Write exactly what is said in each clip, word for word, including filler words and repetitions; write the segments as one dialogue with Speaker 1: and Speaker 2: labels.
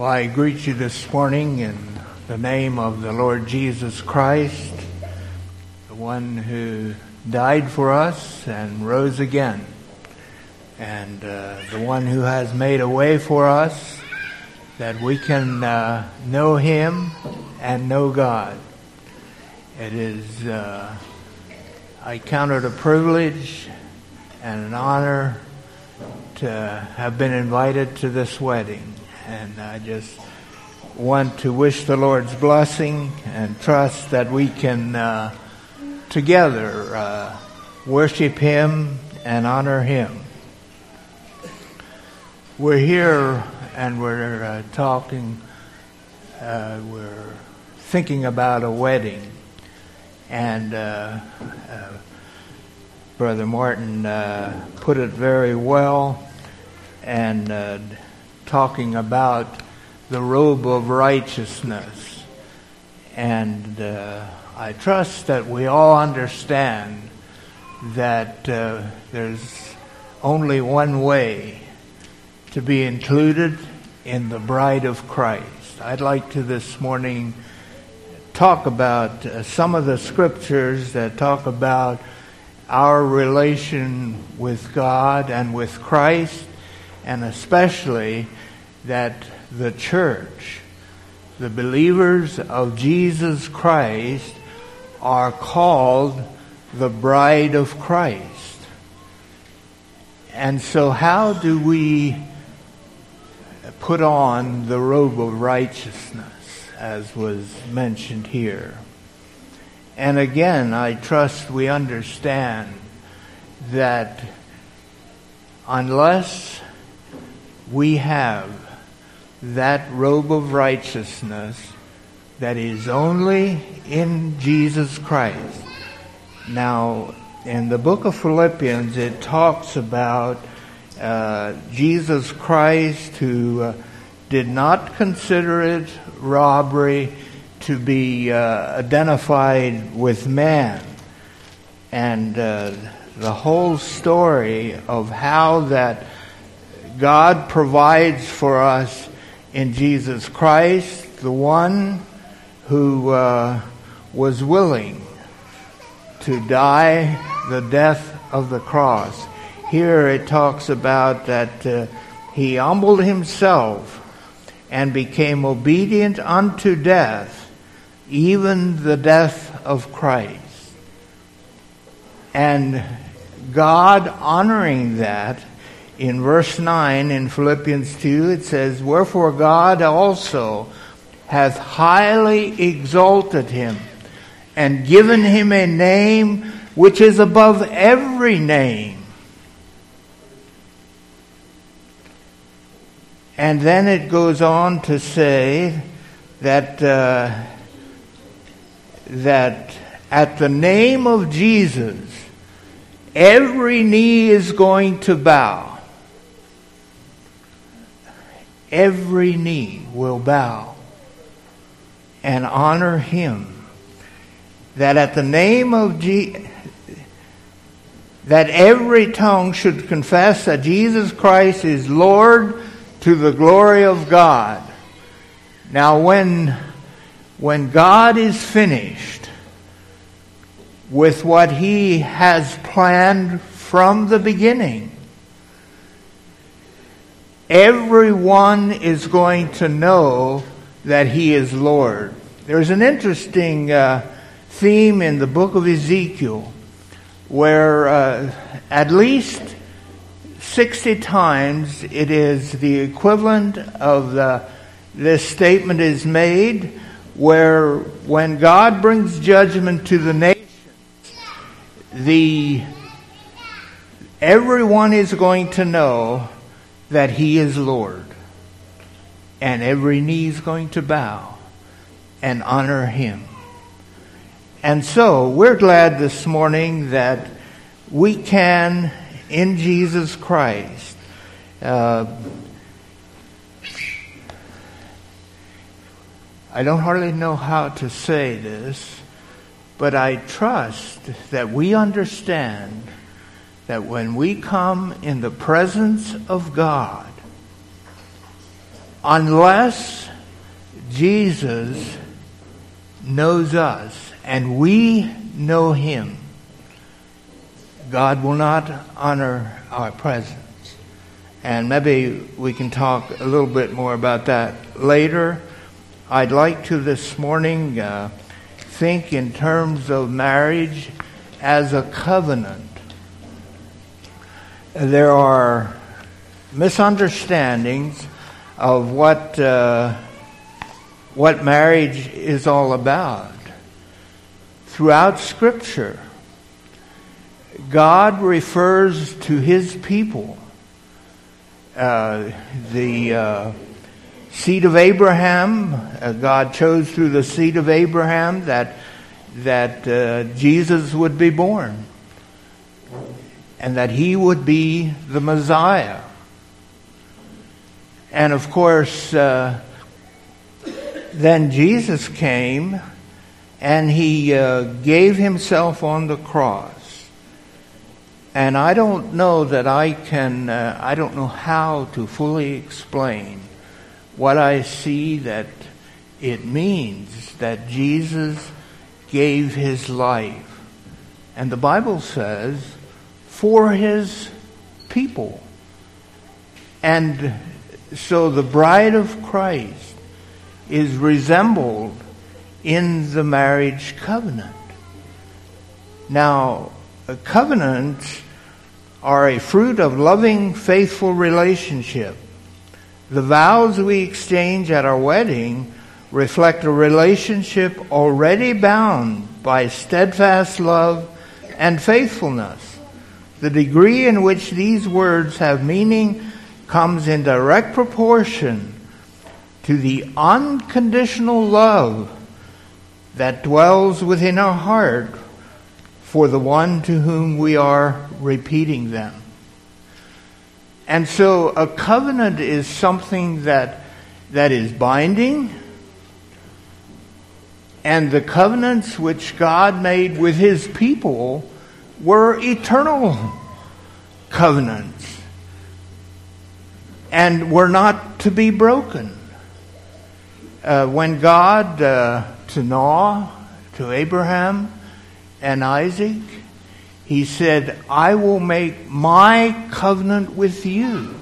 Speaker 1: Well, I greet you this morning in the name of the Lord Jesus Christ, the one who died for us and rose again, and uh, the one who has made a way for us that we can uh, know Him and know God. It is, uh, I count it a privilege and an honor to have been invited to this wedding. And I just want to wish the Lord's blessing and trust that we can uh, together uh, worship Him and honor Him. We're here and we're uh, talking, uh, we're thinking about a wedding. And uh, uh, Brother Martin uh, put it very well, and uh, talking about the robe of righteousness. And uh, I trust that we all understand that uh, there's only one way to be included in the bride of Christ. I'd like to this morning talk about uh, some of the scriptures that talk about our relation with God and with Christ, and especially that the church, the believers of Jesus Christ, are called the bride of Christ. And so how do we put on the robe of righteousness, as was mentioned here? And again, I trust we understand that unless we have that robe of righteousness that is only in Jesus Christ. Now, in the book of Philippians, it talks about uh, Jesus Christ, who uh, did not consider it robbery to be uh, identified with man. And uh, the whole story of how that God provides for us in Jesus Christ, the one who uh, was willing to die the death of the cross. Here it talks about that uh, He humbled Himself and became obedient unto death, even the death of Christ. And God honoring that, in verse nine in Philippians two, it says, "Wherefore God also hath highly exalted Him, and given Him a name which is above every name." And then it goes on to say that uh, that at the name of Jesus, every knee is going to bow. Every knee will bow and honor Him. That at the name of Jesus, that every tongue should confess that Jesus Christ is Lord, to the glory of God. Now when, when God is finished with what He has planned from the beginning, everyone is going to know that He is Lord. There's an interesting uh, theme in the book of Ezekiel where uh, at least sixty times it is the equivalent of the, this statement is made, where when God brings judgment to the nations, the everyone is going to know that He is Lord, and every knee is going to bow and honor Him. And so we're glad this morning that we can, in Jesus Christ, uh, I don't hardly know how to say this, but I trust that we understand that when we come in the presence of God, unless Jesus knows us and we know him, God will not honor our presence. And maybe we can talk a little bit more about that later. I'd like to this morning uh, think in terms of marriage as a covenant. There are misunderstandings of what uh, what marriage is all about. Throughout Scripture, God refers to his people, uh, the uh, seed of Abraham. Uh, God chose through the seed of Abraham that that uh, Jesus would be born, and that he would be the Messiah. And of course, uh, then Jesus came and he uh, gave himself on the cross. And I don't know that I can, uh, I don't know how to fully explain what I see that it means that Jesus gave his life. And the Bible says, for his people. And so the bride of Christ is resembled in the marriage covenant. Now, covenants are a fruit of loving, faithful relationship. The vows we exchange at our wedding reflect a relationship already bound by steadfast love and faithfulness. The degree in which these words have meaning comes in direct proportion to the unconditional love that dwells within our heart for the one to whom we are repeating them. And so a covenant is something that that is binding, and the covenants which God made with his people were eternal covenants and were not to be broken. Uh, when God, uh, to Noah, to Abraham and Isaac, he said, I will make my covenant with you.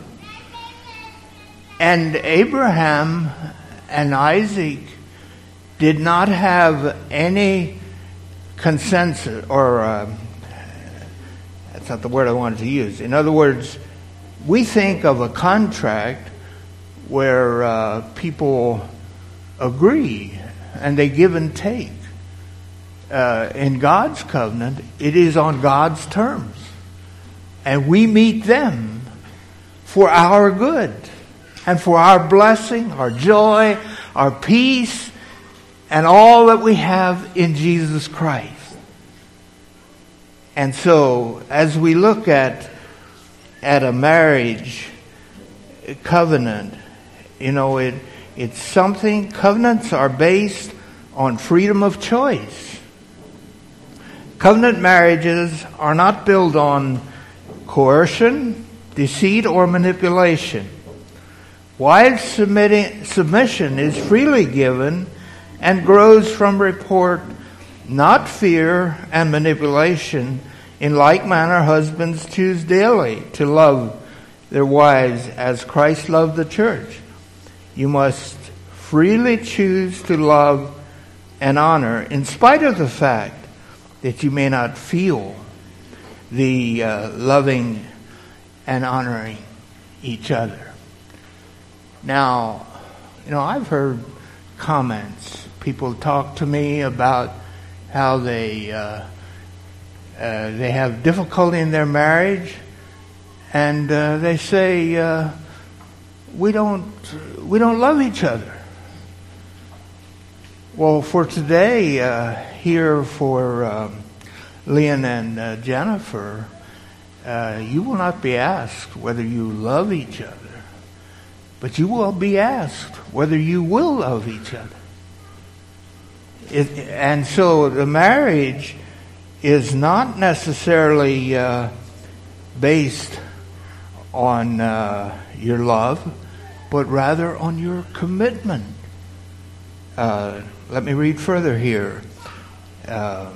Speaker 1: And Abraham and Isaac did not have any consensus, or uh, that's not the word I wanted to use. In other words, we think of a contract where uh, people agree and they give and take. Uh, in God's covenant, it is on God's terms. And we meet them for our good and for our blessing, our joy, our peace, and all that we have in Jesus Christ. And so, as we look at at a marriage covenant, you know, it it's something, covenants are based on freedom of choice. Covenant marriages are not built on coercion, deceit, or manipulation. Wives' submitting, submission is freely given and grows from report, not fear and manipulation. In like manner, husbands choose daily to love their wives as Christ loved the church. You must freely choose to love and honor in spite of the fact that you may not feel the uh, loving and honoring each other. Now, you know, I've heard comments. People talk to me about how they uh, uh, they have difficulty in their marriage, and uh, they say uh, we don't we don't love each other. Well, for today, uh, here for um, Leon and uh, Jennifer, uh, you will not be asked whether you love each other, but you will be asked whether you will love each other. It, and so the marriage is not necessarily uh, based on uh, your love. but rather on your commitment. Uh, let me read further here. Uh,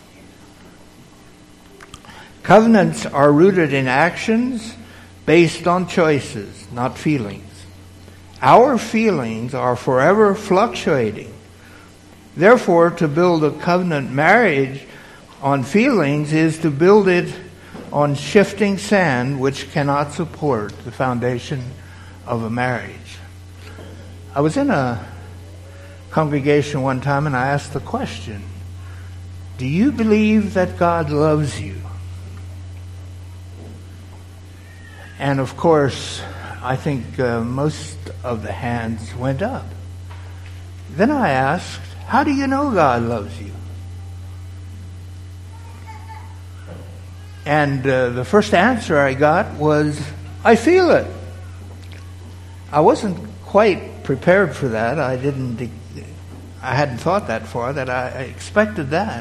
Speaker 1: covenants are rooted in actions based on choices, not feelings. Our feelings are forever fluctuating. Therefore, to build a covenant marriage on feelings is to build it on shifting sand which cannot support the foundation of a marriage. I was in a congregation one time and I asked the question, do you believe that God loves you? And of course, I think uh, most of the hands went up. Then I asked, how do you know God loves you? And uh, the first answer I got was, I feel it. I wasn't quite prepared for that. I didn't, I hadn't thought that far, that I expected that.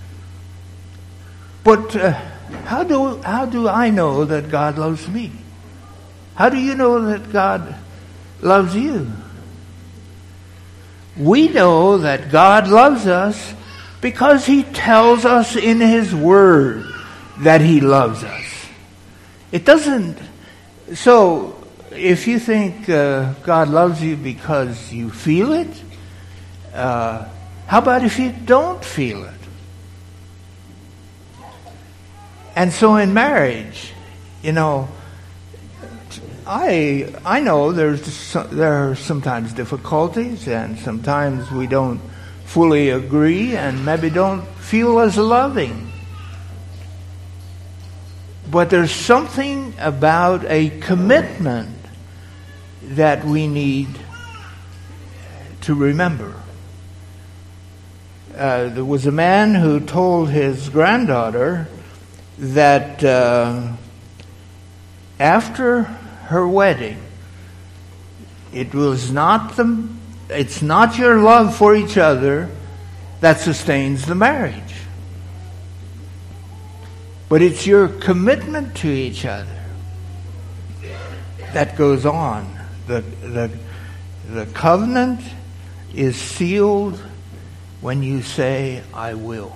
Speaker 1: But uh, how do how do I know that God loves me? How do you know that God loves you? We know that God loves us because He tells us in His Word that He loves us. It doesn't... So, if you think uh, God loves you because you feel it, uh, how about if you don't feel it? And so in marriage, you know, I I know there's there are sometimes difficulties, and sometimes we don't fully agree, and maybe don't feel as loving. But there's something about a commitment that we need to remember. Uh, there was a man who told his granddaughter that uh, after her wedding, it was not the, it's not your love for each other that sustains the marriage, but it's your commitment to each other that goes on. The the the covenant is sealed when you say, I will.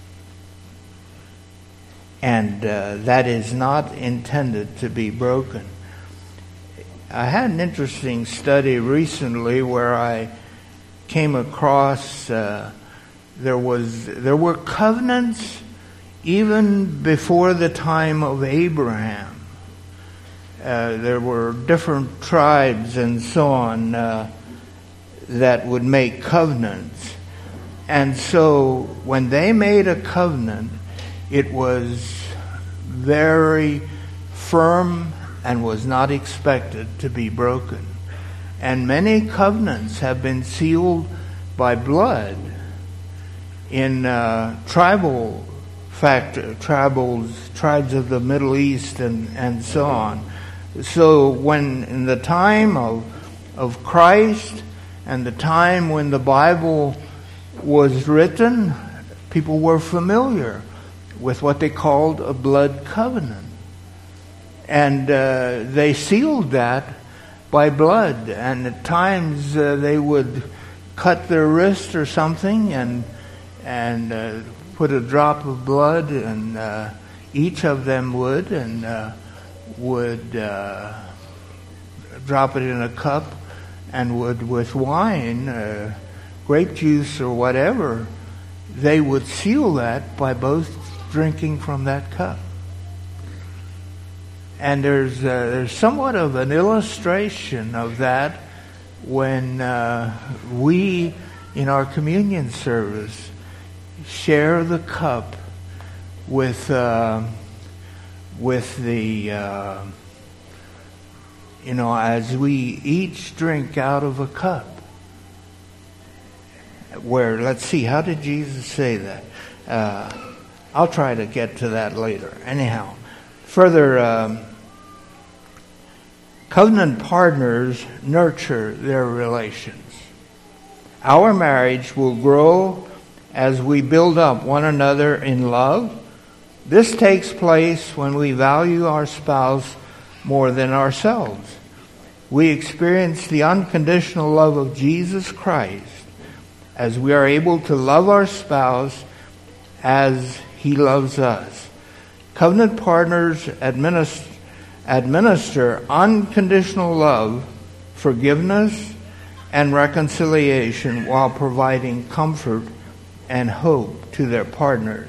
Speaker 1: And uh, that is not intended to be broken. I had an interesting study recently where I came across uh, there was there were covenants even before the time of Abraham. Uh, there were different tribes and so on uh, that would make covenants. And so when they made a covenant, it was very firm and was not expected to be broken. And many covenants have been sealed by blood in uh, tribal factor, tribals, tribes of the Middle East and, and so on. So when in the time of of Christ and the time when the Bible was written, people were familiar with what they called a blood covenant. And uh, they sealed that by blood. And at times uh, they would cut their wrist or something and and uh, put a drop of blood, and uh, each of them would, and uh, would uh, drop it in a cup, and would, with wine, uh, grape juice or whatever, they would seal that by both drinking from that cup. And there's uh, there's somewhat of an illustration of that when uh, we, in our communion service, share the cup with uh, with the uh, you know, as we each drink out of a cup. Where, let's see, how did Jesus say that? Uh, I'll try to get to that later. Anyhow, further, um, covenant partners nurture their relations. Our marriage will grow as we build up one another in love. This takes place when we value our spouse more than ourselves. we experience the unconditional love of Jesus Christ as we are able to love our spouse as he loves us. Covenant partners administer, administer unconditional love, forgiveness, and reconciliation while providing comfort and hope to their partners.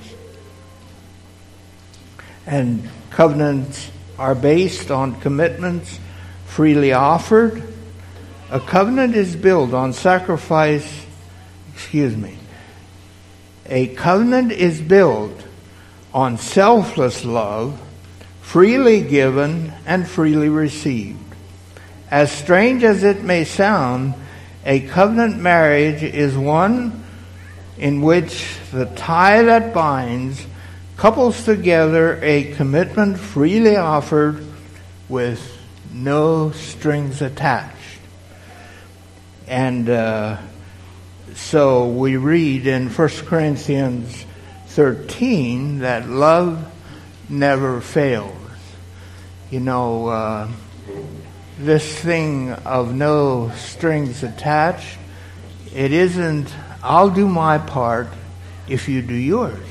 Speaker 1: And covenants are based on commitments freely offered. A covenant is built on sacrifice, excuse me. A covenant is built on selfless love, freely given and freely received. As strange as it may sound, a covenant marriage is one in which the tie that binds couples together a commitment freely offered with no strings attached. And uh, so we read in First Corinthians thirteen that love never fails. You know, uh, this thing of no strings attached, it isn't, I'll do my part if you do yours.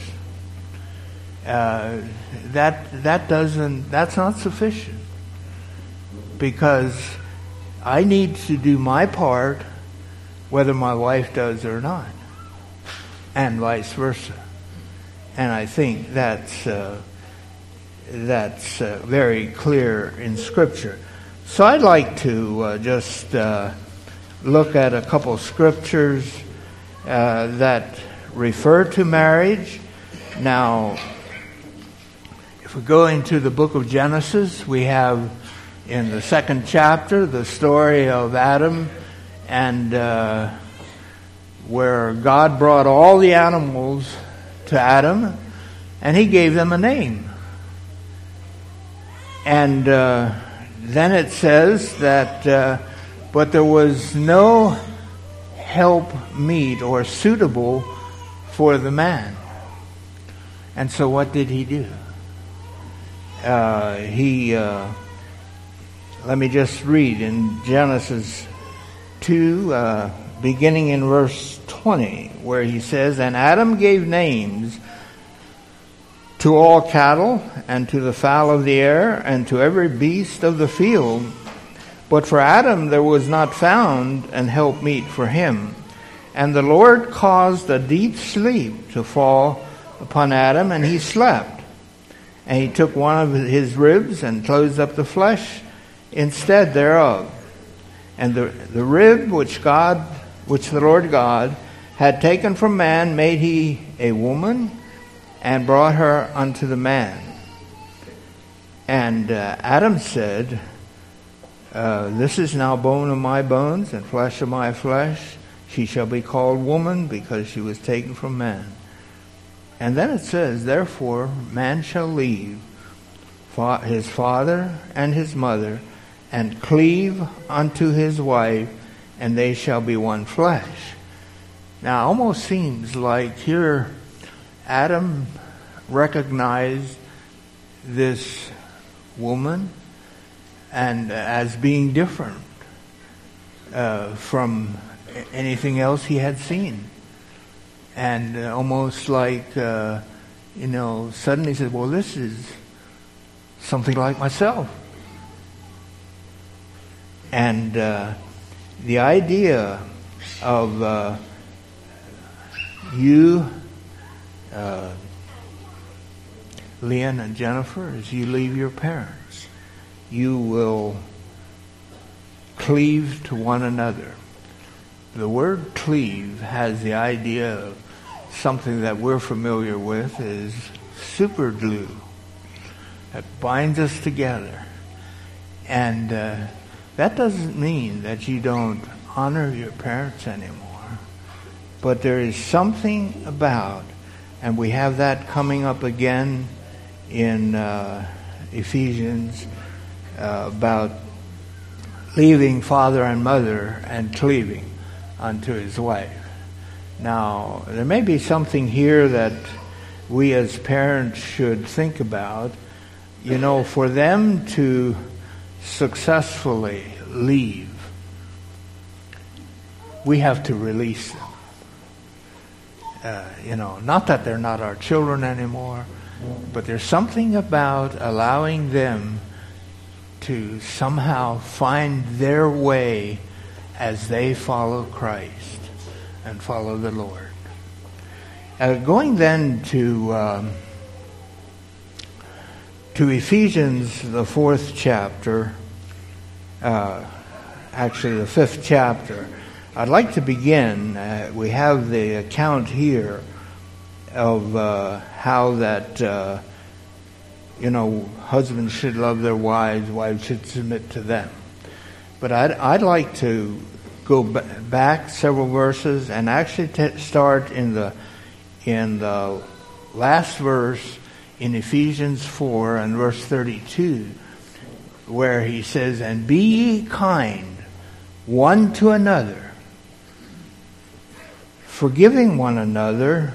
Speaker 1: Uh, that that doesn't, that's not sufficient. Because I need to do my part whether my wife does or not. And vice versa. And I think that's uh, that's uh, very clear in Scripture. So I'd like to uh, just uh, look at a couple scriptures uh, that refer to marriage. Now, if we go into the book of Genesis, we have in the second chapter the story of Adam, and uh, where God brought all the animals to Adam, and he gave them a name. And uh, then it says that, uh, but there was no help meet or suitable for the man. And so what did he do? Uh, he, uh, let me just read in Genesis two, uh, beginning in verse twenty, where he says, "And Adam gave names to all cattle, and to the fowl of the air, and to every beast of the field. But for Adam there was not found an helpmeet for him. And the Lord caused a deep sleep to fall upon Adam, and he slept. And he took one of his ribs and closed up the flesh instead thereof. And the, the rib which God, which the Lord God had taken from man, made he a woman, and brought her unto the man. And uh, Adam said, uh, This is now bone of my bones and flesh of my flesh. She shall be called woman, because she was taken from man. And then it says, Therefore man shall leave fa- his father and his mother, and cleave unto his wife, and they shall be one flesh." Now, it almost seems like here Adam recognized this woman and uh, as being different uh, from anything else he had seen. And uh, almost like, uh, you know, suddenly he said, well, this is something like myself. And uh, the idea of uh, you, uh, Leanne and Jennifer, as you leave your parents, you will cleave to one another. The word cleave has the idea of something that we're familiar with is super glue that binds us together. And uh, that doesn't mean that you don't honor your parents anymore. But there is something about, and we have that coming up again in uh, Ephesians, uh, about leaving father and mother and cleaving unto his wife. Now, there may be something here that we as parents should think about. You know, for them to successfully leave, we have to release them. Uh, you know, not that they're not our children anymore, but there's something about allowing them to somehow find their way as they follow Christ and follow the Lord. Uh, going then to um, to Ephesians, the fourth chapter, uh, actually the fifth chapter, I'd like to begin. Uh, we have the account here of uh, how that, uh, you know, husbands should love their wives, wives should submit to them. But I'd, I'd like to go b- back several verses and actually t- start in the in the last verse in Ephesians four and verse thirty-two, where he says, "And be ye kind one to another, forgiving one another,"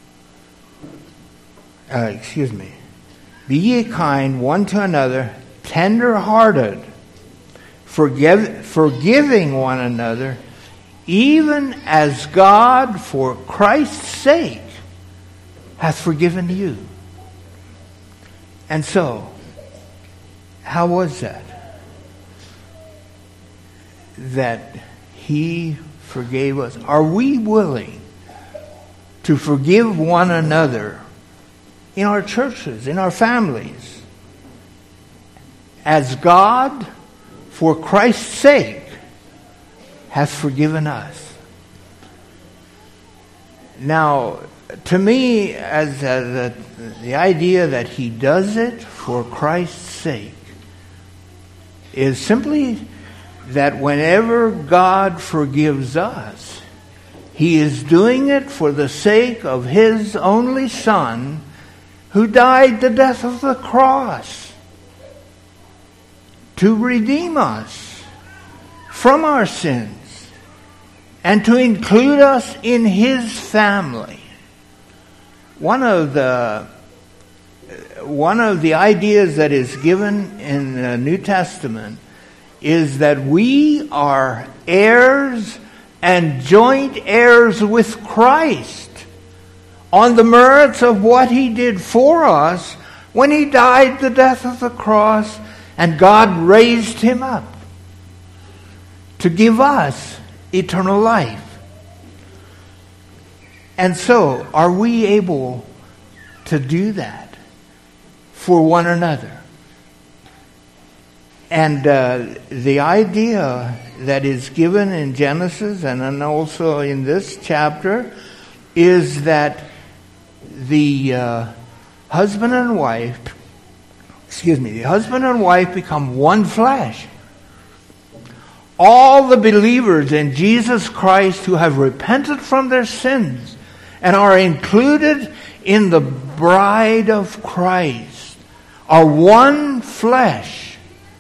Speaker 1: uh, excuse me, "be ye kind one to another, tender-hearted, forgive, forgiving one another, even as God for Christ's sake hath forgiven you." And so, how was that? That he forgave us. Are we willing to forgive one another in our churches, in our families, as God, for Christ's sake, hath forgiven us? Now, to me, as uh, the, the idea that he does it for Christ's sake is simply that whenever God forgives us, he is doing it for the sake of his only Son, who died the death of the cross to redeem us from our sins and to include us in his family. One of the one of the ideas that is given in the New Testament is that we are heirs and joint heirs with Christ on the merits of what he did for us when he died the death of the cross and God raised him up to give us eternal life. And so, are we able to do that for one another? And uh, the idea that is given in Genesis and then also in this chapter is that the uh, husband and wife, excuse me, the husband and wife become one flesh. All the believers in Jesus Christ who have repented from their sins and are included in the bride of Christ are one flesh.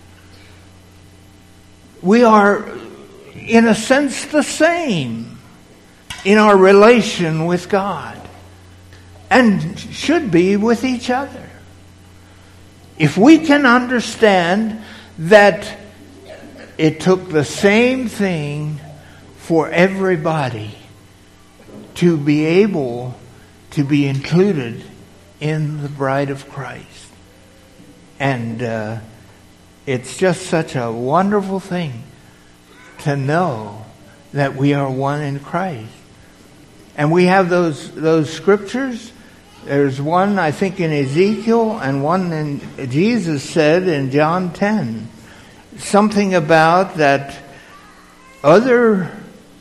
Speaker 1: We are, in a sense, the same in our relation with God and should be with each other. If we can understand that it took the same thing for everybody to be able to be included in the bride of Christ. And uh, it's just such a wonderful thing to know that we are one in Christ. And we have those those scriptures. There's one, I think, in Ezekiel, and one in Jesus said in John ten. Something about that other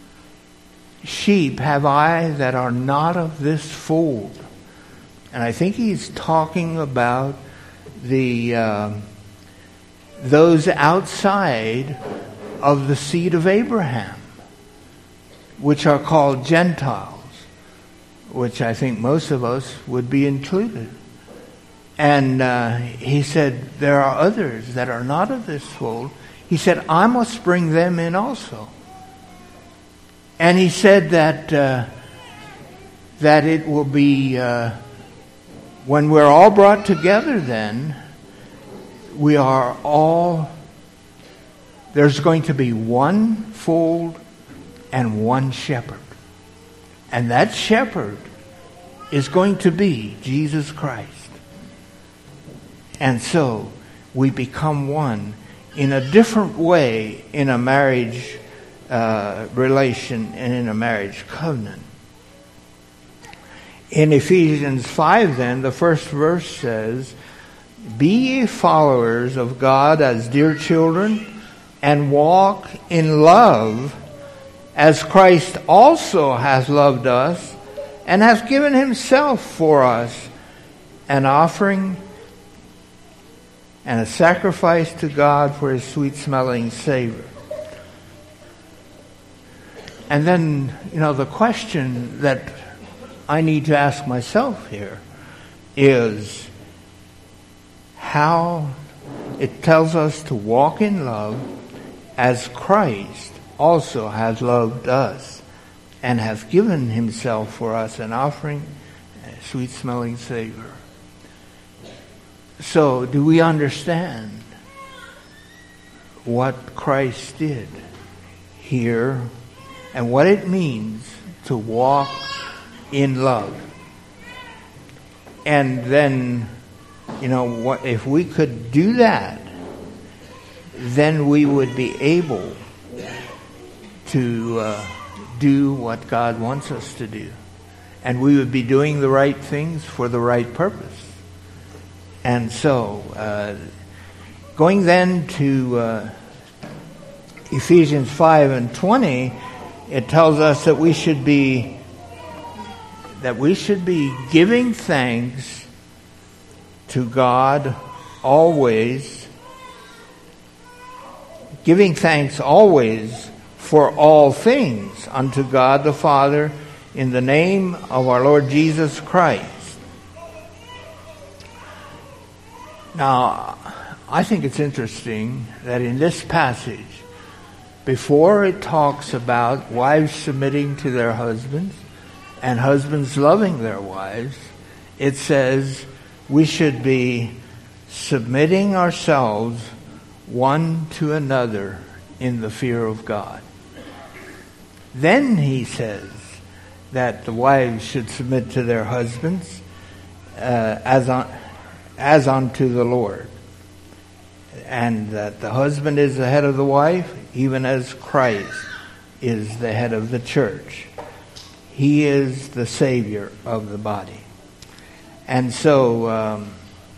Speaker 1: sheep have I that are not of this fold. And I think he's talking about the uh, those outside of the seed of Abraham, which are called Gentiles, which I think most of us would be included. And uh, he said, there are others that are not of this fold. He said, I must bring them in also. And he said that uh, that it will be, uh, when we're all brought together then, we are all, there's going to be one fold and one shepherd. And that shepherd is going to be Jesus Christ. And so we become one in a different way in a marriage uh, relation and in a marriage covenant. In Ephesians five then, the first verse says, "Be ye followers of God as dear children, and walk in love, as Christ also hath loved us, and hath given himself for us, an offering and a sacrifice to God for his sweet-smelling savor." And then, you know, the question that I need to ask myself here is how it tells us to walk in love as Christ also has loved us and has given himself for us an offering, a sweet-smelling savor. So, do we understand what Christ did here and what it means to walk in love? And then, you know, what if we could do that, then we would be able to uh, do what God wants us to do. And we would be doing the right things for the right purpose. And so, uh, going then to uh, Ephesians five and twenty, it tells us that we should be that we should be giving thanks to God always, giving thanks always for all things unto God the Father in the name of our Lord Jesus Christ. Now, I think it's interesting that in this passage, before it talks about wives submitting to their husbands and husbands loving their wives, it says we should be submitting ourselves one to another in the fear of God. Then he says that the wives should submit to their husbands uh, as on, as unto the Lord, and that the husband is the head of the wife, even as Christ is the head of the church. He is the Savior of the body. And so, um,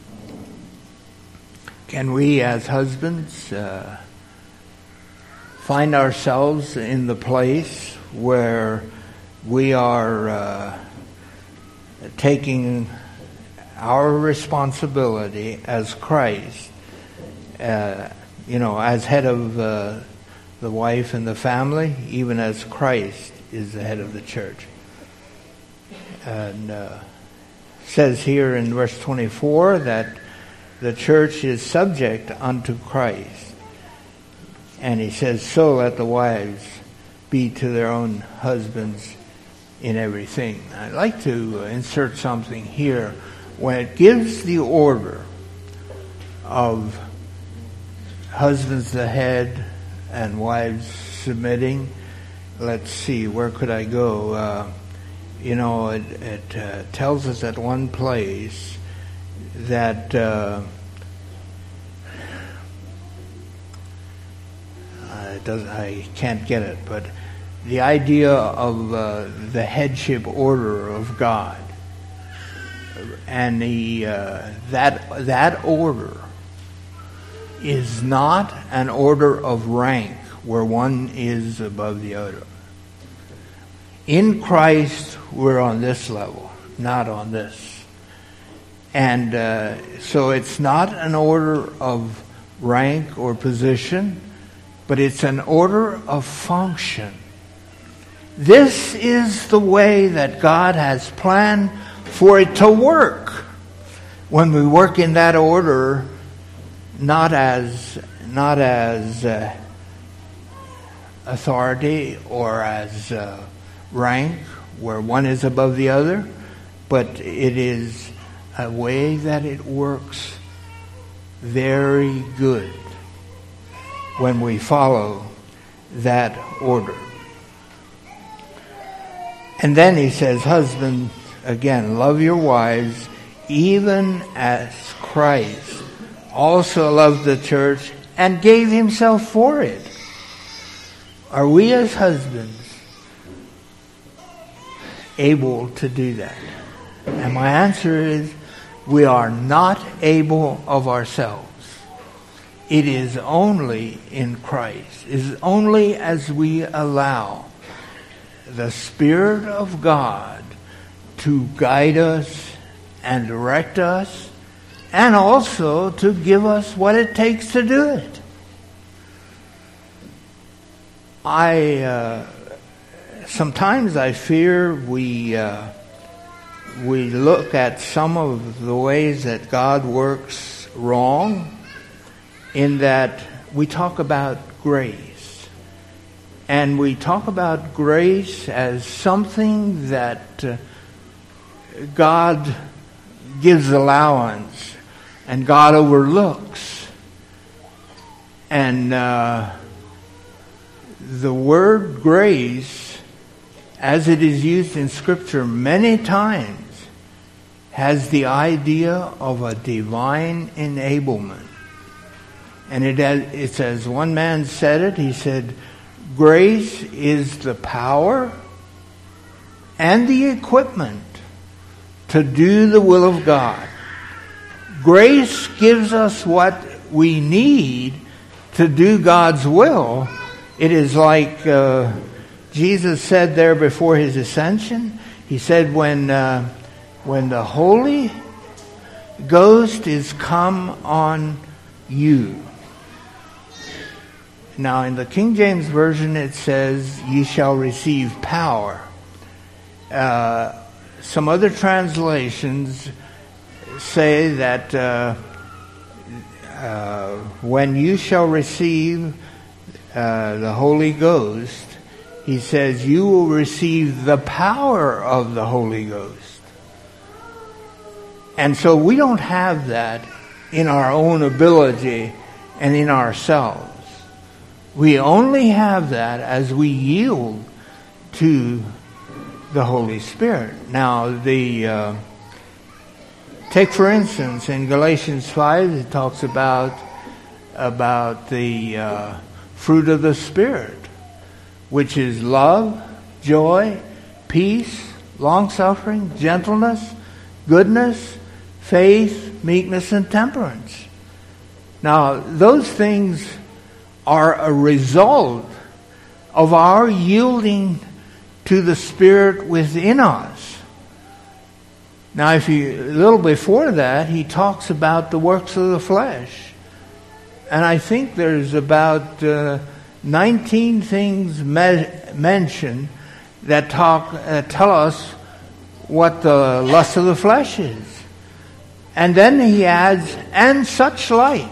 Speaker 1: can we as husbands uh, find ourselves in the place where we are uh, taking our responsibility as Christ, uh, you know, as head of uh, the wife and the family, even as Christ is the head of the church? And uh, says here in verse twenty-four that the church is subject unto Christ. And he says, so let the wives be to their own husbands in everything. I'd like to insert something here. When it gives the order of husbands the head and wives submitting, let's see, where could I go? Uh, you know, it, it uh, tells us at one place that uh, it doesn't, I can't get it, but the idea of uh, the headship order of God, and the uh, that that order is not an order of rank where one is above the other. In Christ, we're on this level, not on this. And uh, so it's not an order of rank or position, but it's an order of function. This is the way that God has planned for it to work. When we work in that order, not as not as uh, authority or as uh, rank, where one is above the other, but it is a way that it works very good. when we follow that order. And then he says, husbands, again, love your wives, even as Christ also loved the church and gave himself for it. Are we as husbands able to do that? And my answer is, we are not able of ourselves. It is only in Christ. It is only as we allow the Spirit of God to guide us and direct us, and also to give us what it takes to do it. I uh, sometimes I fear we uh, we look at some of the ways that God works wrong, in that we talk about grace. And we talk about grace as something that uh, God gives allowance and God overlooks. And uh, the word grace, as it is used in Scripture many times, has the idea of a divine enablement. And it, it says, one man said it, he said, grace is the power and the equipment to do the will of God. Grace gives us what we need to do God's will. It is like uh, Jesus said there before his ascension. He said, when uh, when the Holy Ghost is come on you. Now, in the King James Version, it says, ye shall receive power. Uh, some other translations say that uh, uh, when you shall receive uh, the Holy Ghost, he says, you will receive the power of the Holy Ghost. And so we don't have that in our own ability and in ourselves. We only have that as we yield to the Holy Spirit. Now, the uh, take for instance in Galatians five, it talks about about the uh, fruit of the Spirit, which is love, joy, peace, long-suffering, gentleness, goodness, faith, meekness, and temperance. Now, those things are a result of our yielding to the Spirit within us. Now, if you, a little before that, he talks about the works of the flesh. And I think there's about uh, nineteen things me- mentioned that talk uh, tell us what the lust of the flesh is. And then he adds, and such like.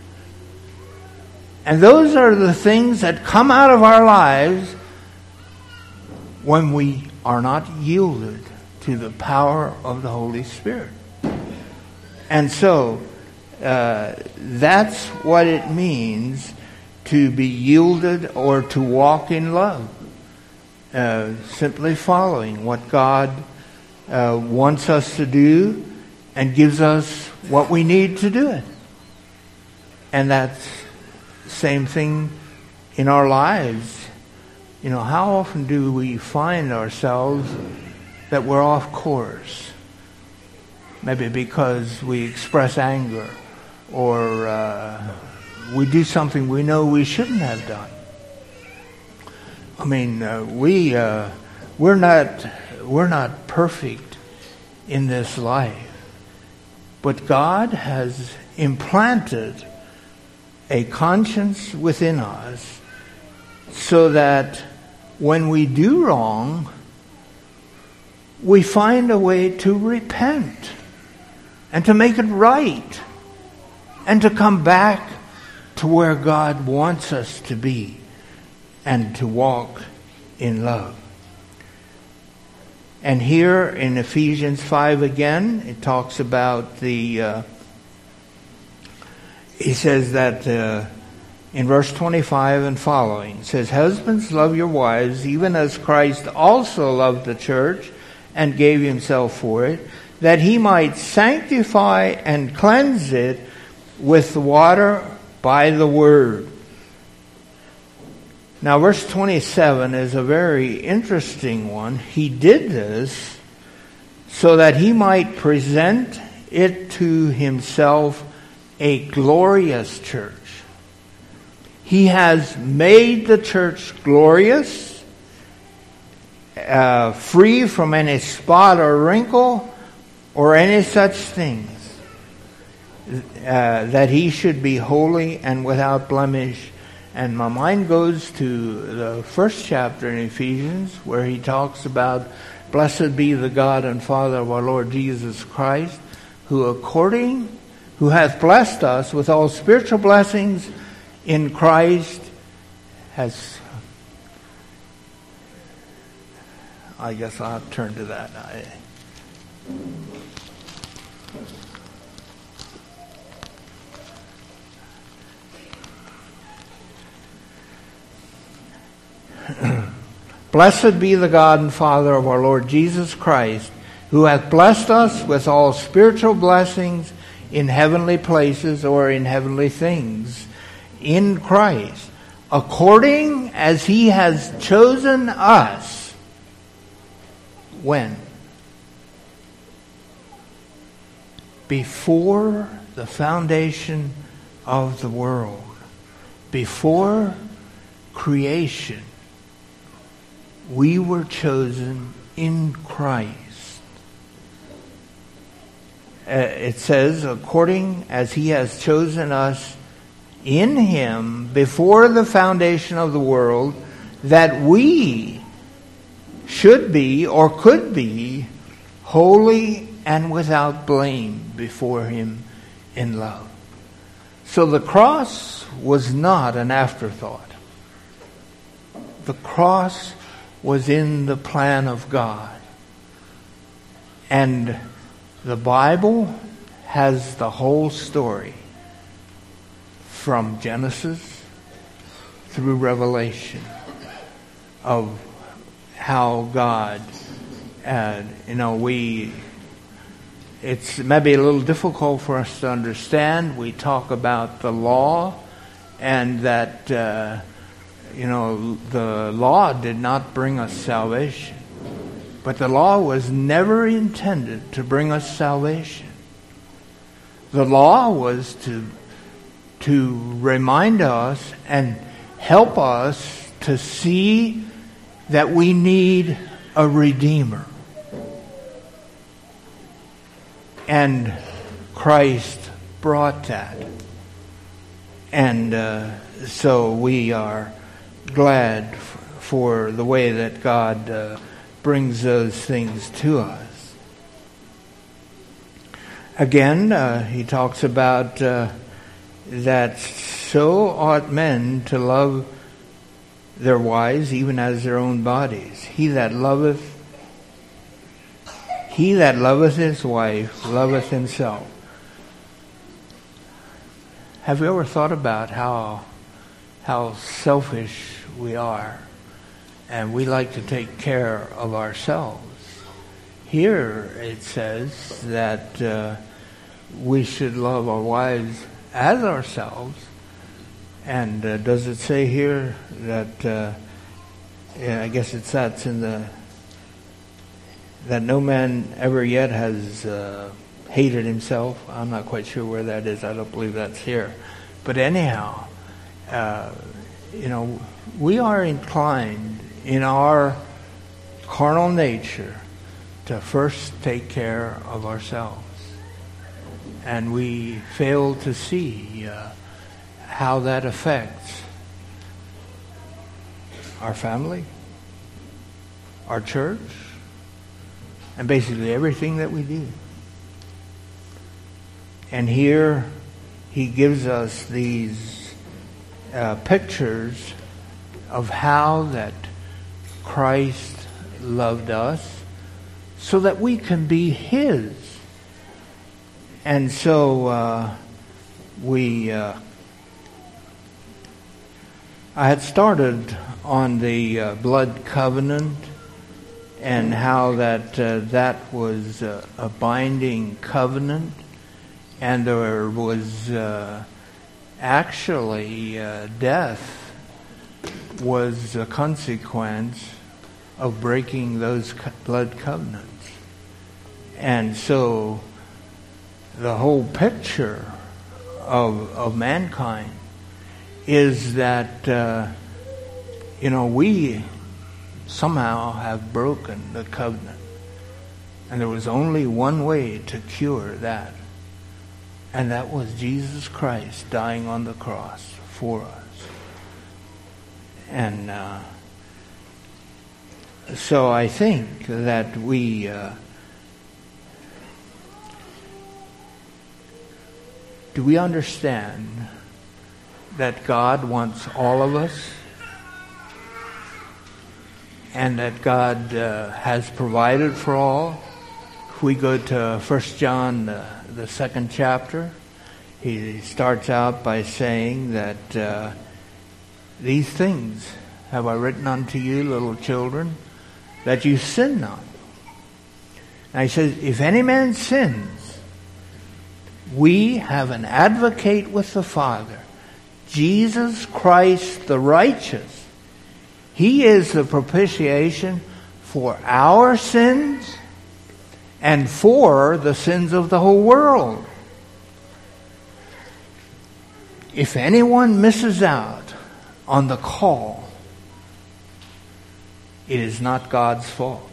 Speaker 1: And those are the things that come out of our lives when we are not yielded to the power of the Holy Spirit. And so, uh, that's what it means to be yielded or to walk in love. Uh, simply following what God uh, wants us to do and gives us what we need to do it. And that's the same thing in our lives. You know, how often do we find ourselves that we're off course? Maybe because we express anger, or uh, we do something we know we shouldn't have done. I mean, uh, we uh, we're not we're not perfect in this life. But God has implanted a conscience within us so that when we do wrong, we find a way to repent and to make it right and to come back to where God wants us to be and to walk in love. And here in Ephesians five again, it talks about the, uh, he says that uh, in verse twenty-five and following. It says, "Husbands, love your wives, even as Christ also loved the church and gave himself for it, that he might sanctify and cleanse it with water by the word." Now, verse twenty-seven is a very interesting one. He did this so that he might present it to himself a glorious church. He has made the church glorious, uh, free from any spot or wrinkle or any such things, uh, that he should be holy and without blemish. And my mind goes to the first chapter in Ephesians, where he talks about, "Blessed be the God and Father of our Lord Jesus Christ, who according, who hath blessed us with all spiritual blessings in Christ," has, I guess I'll turn to that. I, "Blessed be the God and Father of our Lord Jesus Christ, who hath blessed us with all spiritual blessings in heavenly places," or in heavenly things, "in Christ, according as he has chosen us." When? Before the foundation of the world. Before creation. We were chosen in Christ. Uh, it says, according as he has chosen us in him before the foundation of the world, that we should be or could be holy and without blame before him in love. So the cross was not an afterthought. The cross was in the plan of God. And the Bible has the whole story from Genesis through Revelation of how God, uh, you know, we, it's maybe a little difficult for us to understand. We talk about the law and that, uh, you know, the law did not bring us salvation. But the law was never intended to bring us salvation. The law was to, to remind us and help us to see that we need a Redeemer. And Christ brought that. And uh, so we are glad f- for the way that God uh, brings those things to us. Again, uh, he talks about uh, that so ought men to love their wives even as their own bodies. He that loveth, he that loveth his wife loveth himself. Have you ever thought about how how selfish we are, and we like to take care of ourselves? Here it says that uh, we should love our wives as ourselves. And uh, does it say here that, uh, yeah, I guess it's that's in the, that no man ever yet has uh, hated himself? I'm not quite sure where that is. I don't believe that's here. But anyhow, uh, you know, we are inclined in our carnal nature to first take care of ourselves. And we fail to see uh, how that affects our family, our church, and basically everything that we do. And here he gives us these uh, pictures of how that Christ loved us so that we can be his. And so uh, we... Uh, I had started on the uh, blood covenant and how that uh, that was uh, a binding covenant, and there was uh, actually uh, death was a consequence of breaking those co- blood covenants. And so the whole picture of of mankind is that uh, you know we somehow have broken the covenant, and there was only one way to cure that, and that was Jesus Christ dying on the cross for us. And uh, so I think that we uh, do we understand that God wants all of us, and that God uh, has provided for all. If we go to First John, uh, the second chapter, he starts out by saying that uh, these things have I written unto you, little children, that you sin not. And he says, if any man sins, we have an advocate with the Father, Jesus Christ the righteous. He is the propitiation for our sins and for the sins of the whole world. If anyone misses out on the call, it is not God's fault.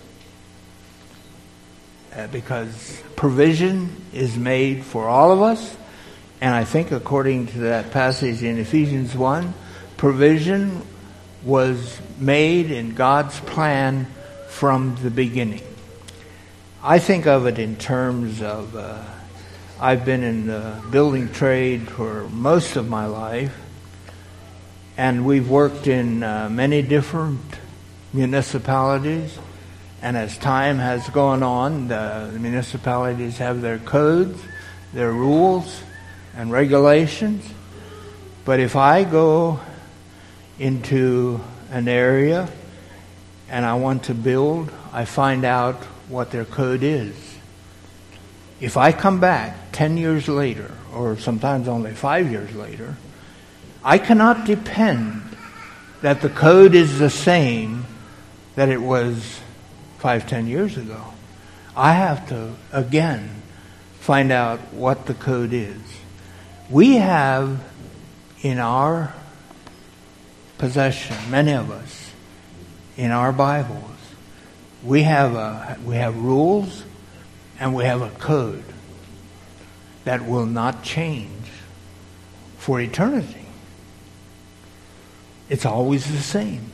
Speaker 1: Uh, because provision is made for all of us. And I think according to that passage in Ephesians one, provision was made in God's plan from the beginning. I think of it in terms of, uh, I've been in the building trade for most of my life, and we've worked in uh, many different municipalities, and as time has gone on, the, the municipalities have their codes, their rules, and regulations. But if I go into an area and I want to build, I find out what their code is. If I come back ten years later, or sometimes only five years later, I cannot depend that the code is the same that it was five, ten years ago. I have to, again, find out what the code is. We have in our possession, many of us, in our Bibles, we have a we have rules and we have a code that will not change for eternity. It's always the same.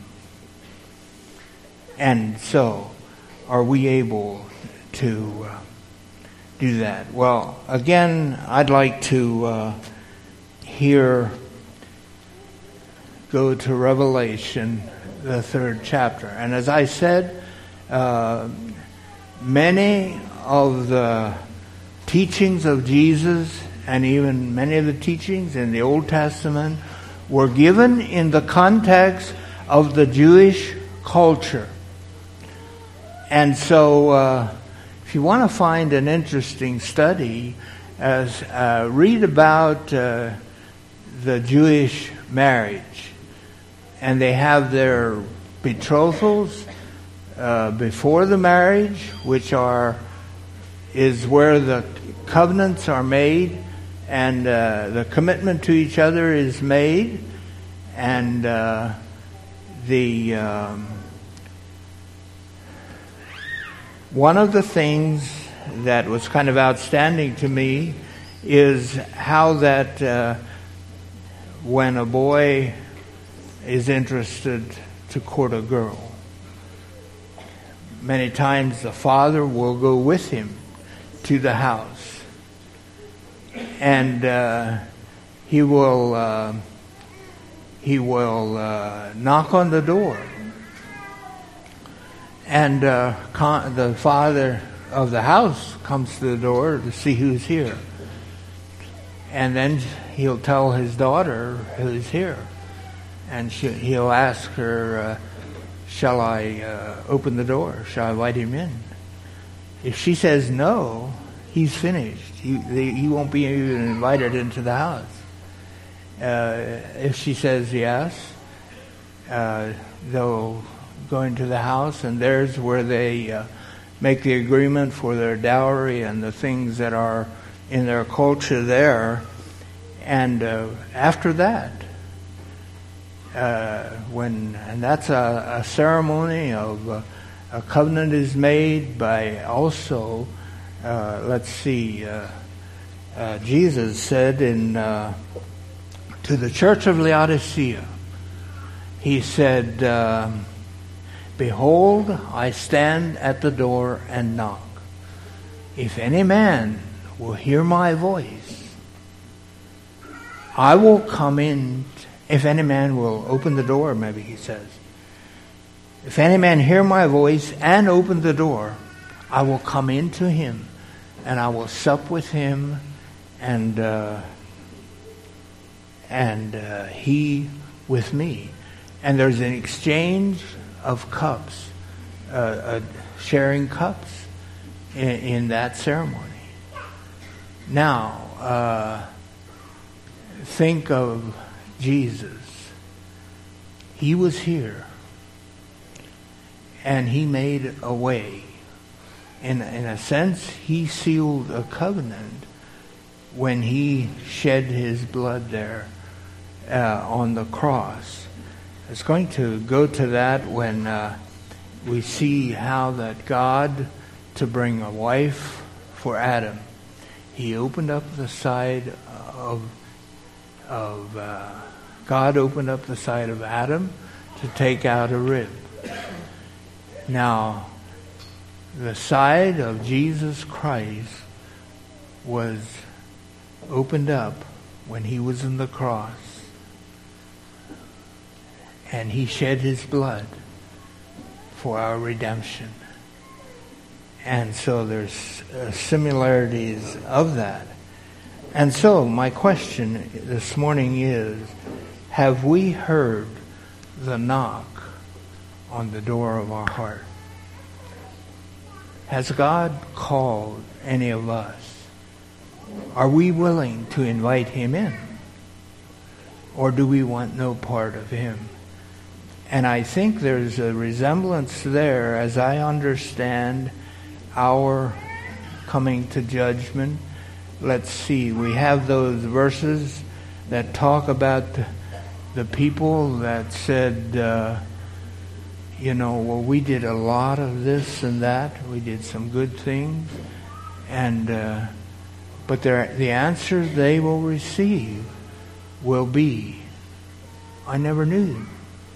Speaker 1: And so, are we able to uh, do that? Well, again, I'd like to uh, hear go to Revelation, the third chapter. And as I said, uh, many of the teachings of Jesus and even many of the teachings in the Old Testament were given in the context of the Jewish culture. And so uh, if you want to find an interesting study, as uh, read about uh, the Jewish marriage. And they have their betrothals uh, before the marriage, which are is where the covenants are made and uh, the commitment to each other is made, and uh, the um, one of the things that was kind of outstanding to me is how that uh, when a boy is interested to court a girl, many times the father will go with him to the house, and uh, he will uh, he will uh, knock on the door, and uh, con- the father of the house comes to the door to see who's here, and then he'll tell his daughter who's here. and she, he'll ask her, uh, shall I uh, open the door? Shall I invite him in? If she says no, he's finished. He, they, he won't be even invited into the house. Uh, if she says yes, uh, they'll go into the house, and there's where they uh, make the agreement for their dowry and the things that are in their culture there. And uh, after that, uh, when and that's a, a ceremony of uh, a covenant is made by also, uh, let's see, uh, uh, Jesus said in uh, to the church of Laodicea, he said, uh, behold, I stand at the door and knock. If any man will hear my voice, I will come in. If any man will open the door, maybe he says. If any man hear my voice and open the door, I will come into him, and I will sup with him, and uh, and uh, he with me. And there's an exchange of cups, uh, uh, sharing cups in, in that ceremony. Now, uh, think of Jesus. He was here, and he made a way. In, in a sense, he sealed a covenant when he shed his blood there uh, on the cross. It's going to go to that when uh, we see how that God, to bring a wife for Adam, he opened up the side of, of uh, God opened up the side of Adam to take out a rib. Now, the side of Jesus Christ was opened up when he was in the cross, and he shed his blood for our redemption. And so there's uh, similarities of that. And so my question this morning is, have we heard the knock on the door of our heart? Has God called any of us? Are we willing to invite him in? Or do we want no part of him? And I think there's a resemblance there, as I understand our coming to judgment. Let's see, we have those verses that talk about the, the people that said, uh, you know, well, we did a lot of this and that. We did some good things. And uh, but the answer they will receive will be, I never knew you.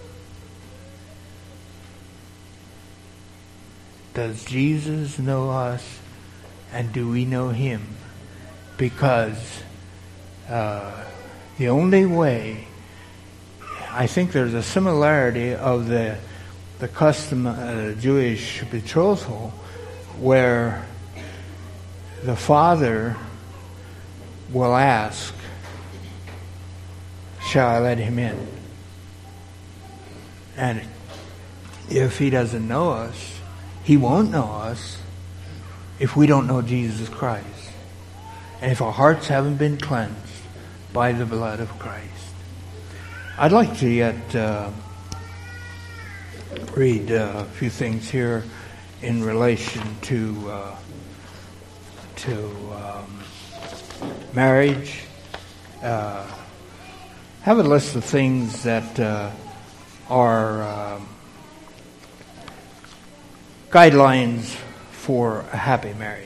Speaker 1: Does Jesus know us, and do we know him? Because uh, the only way, I think there's a similarity of the the custom, uh, Jewish betrothal, where the father will ask, shall I let him in? And if he doesn't know us, he won't know us if we don't know Jesus Christ. And if our hearts haven't been cleansed by the blood of Christ. I'd like to yet uh, read uh, a few things here in relation to uh, to um, marriage. Uh, have a list of things that uh, are uh, guidelines for a happy marriage.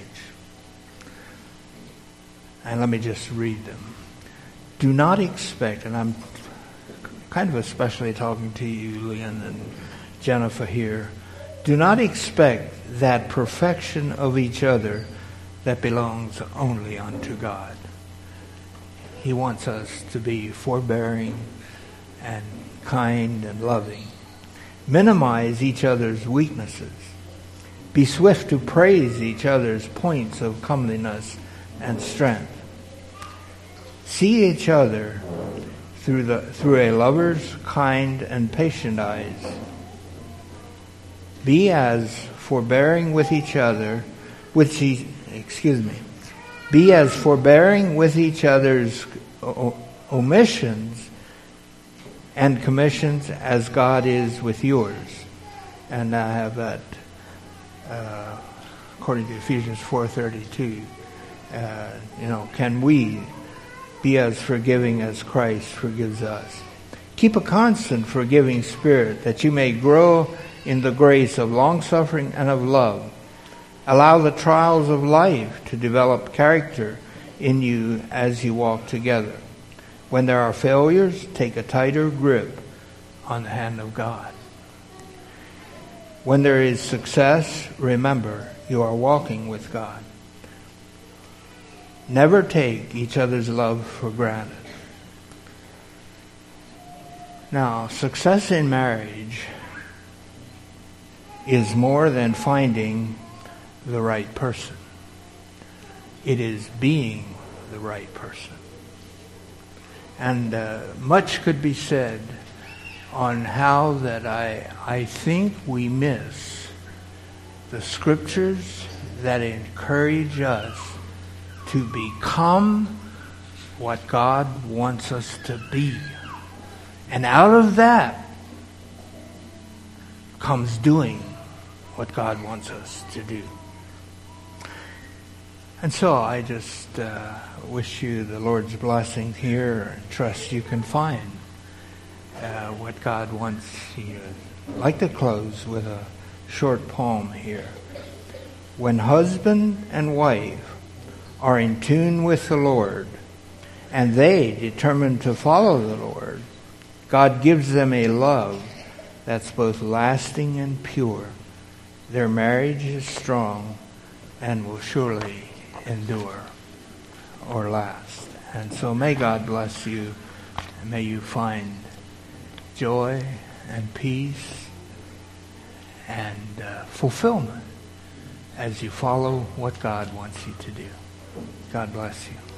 Speaker 1: And let me just read them. Do not expect, and I'm kind of especially talking to you, Leon and Jennifer here, do not expect that perfection of each other that belongs only unto God. He wants us to be forbearing and kind and loving. Minimize each other's weaknesses. Be swift to praise each other's points of comeliness and strength. See each other through the through a lover's kind and patient eyes. Be as forbearing with each other, with e- excuse me. Be as forbearing with each other's o- omissions and commissions as God is with yours. And I have that uh, according to Ephesians four thirty-two. Uh, you know, can we be as forgiving as Christ forgives us? Keep a constant forgiving spirit, that you may grow in the grace of long-suffering and of love. Allow the trials of life to develop character in you as you walk together. When there are failures, take a tighter grip on the hand of God. When there is success, remember you are walking with God. Never take each other's love for granted. Now, success in marriage is more than finding the right person. It is being the right person. And uh, much could be said on how that I, I think we miss the scriptures that encourage us to become what God wants us to be. And out of that comes doing what God wants us to do. And so I just uh, wish you the Lord's blessing here, and trust you can find uh, what God wants you to. I'd like to close with a short poem here. When husband and wife are in tune with the Lord, and they determine to follow the Lord, God gives them a love that's both lasting and pure. Their marriage is strong and will surely endure or last. And so may God bless you, and may you find joy and peace and uh, fulfillment as you follow what God wants you to do. God bless you.